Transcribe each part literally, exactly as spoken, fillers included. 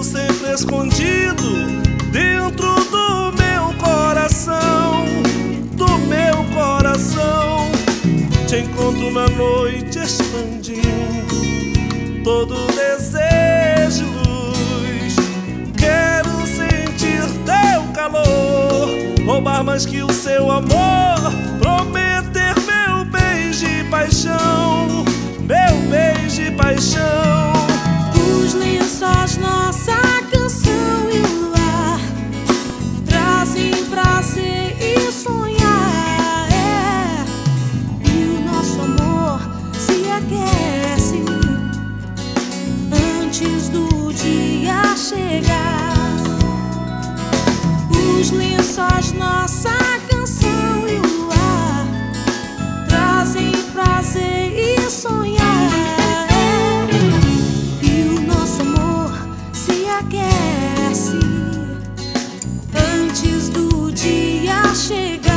vivendo sempre escondido dentro do meu coração, do meu coração. Te encontro na noite expandindo todo desejo e luz. Quero sentir teu calor, roubar mais que o seu amor, prometer meu beijo e paixão, meu beijo e paixão. Os lençóis, nossa canção e o luar trazem prazer e sonhar, é. E o nosso amor se aquece antes do dia chegar. Os lençóis, nossa canção e o luar trazem prazer e sonhar, é. E o nosso amor se aquece antes do dia chegar.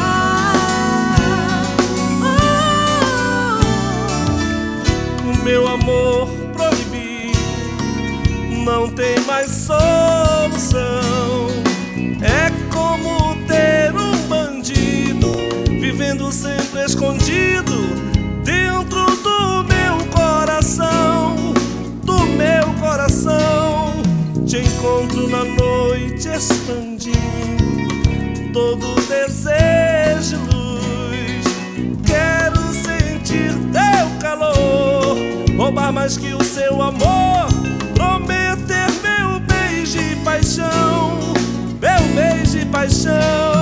Oh, o meu amor proibido não tem mais solução. É como ter um bandido vivendo sempre escondido dentro do meu coração, do meu coração. Te encontro na noite expandindo todo desejo e luz. Quero sentir teu calor, roubar mais que o seu amor, prometer meu beijo e paixão, meu beijo e paixão.